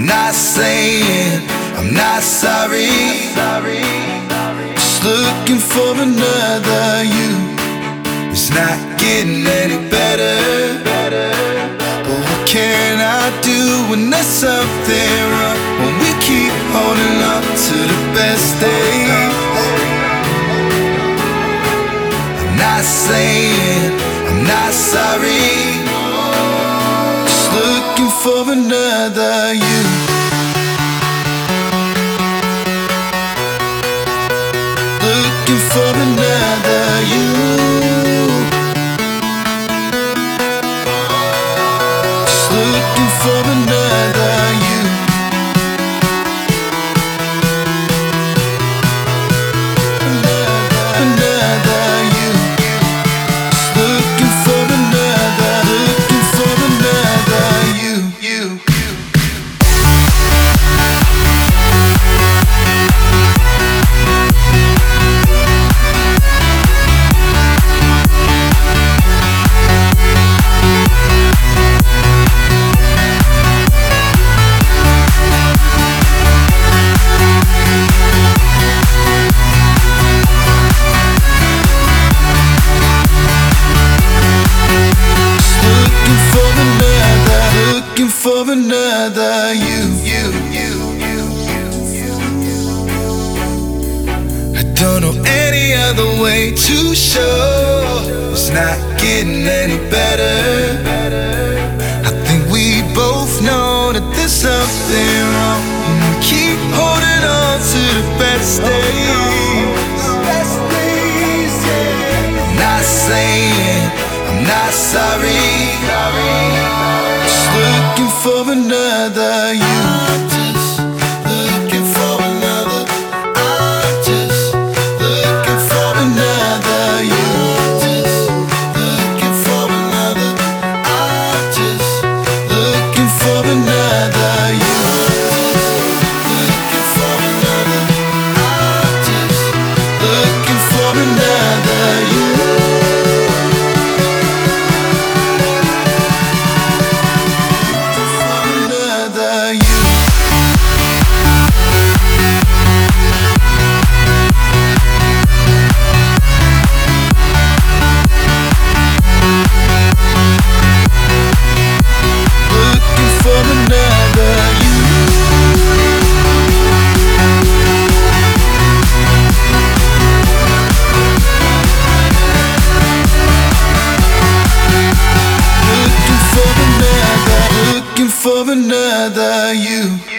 not saying I'm not sorry. Just looking for another you. It's not getting any better. But what can I do when there's something wrong? When we keep holding on to the best days. I'm not saying I'm not sorry. Just looking for another you. Looking for another you. Just looking for another you. Another you. Just looking for another. Looking for another you. Looking for another you. I don't know any other way to show it's not getting any better. I think we both know that there's something wrong when we keep holding on to the best days. I'm not saying I'm not sorry. Just looking for another you. Just looking for another. I'm just looking for another you. Just looking for another. I'm just looking for another you. Looking for another. I'm just looking for another you. For another you.